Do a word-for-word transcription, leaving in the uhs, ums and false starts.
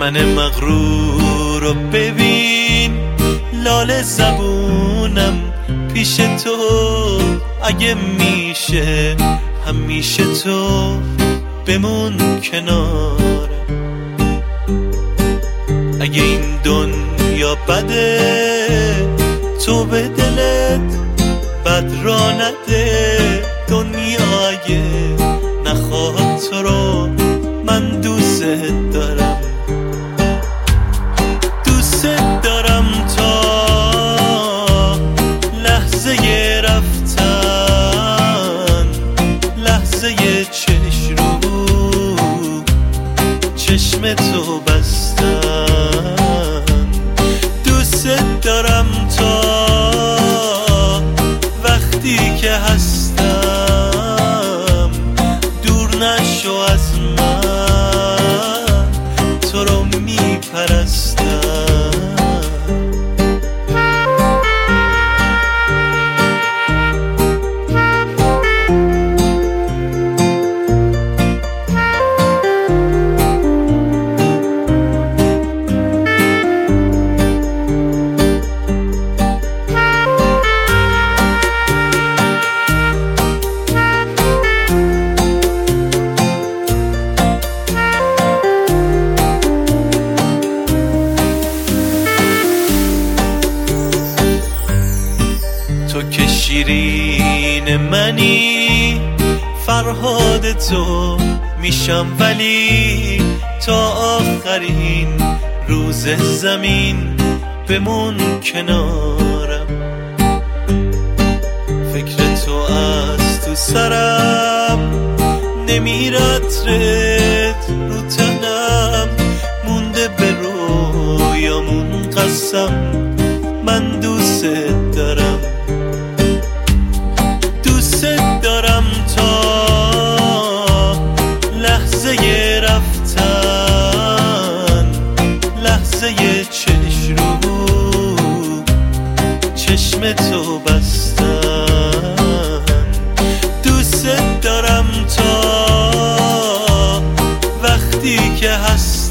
من مغرور رو ببین، لاله زبونم پیش تو، اگه میشه همیشه تو بمون کنارم. اگه این دنیا بده تو به دلت بد را نده، دنیا اگه نخواد تو رو من دوست دارم. دوست دارم تا لحظه رفتن، لحظه چشم رو چشم تو بستن. دوست دارم تا وقتی که هستم دور نشو از من، تو رو میپرستم. تو که شیرین منی، فرهاد تو میشم ولی تا آخرین روز زمین بمون کنارم. فکر تو از تو سرم نمیرد رد رو تنم، مونده به رویامون قسم من دوست دارم. دوست دارم تا لحظه رفتن، لحظه چشم رو چشم تو بستن. دوست دارم تا وقتی که هست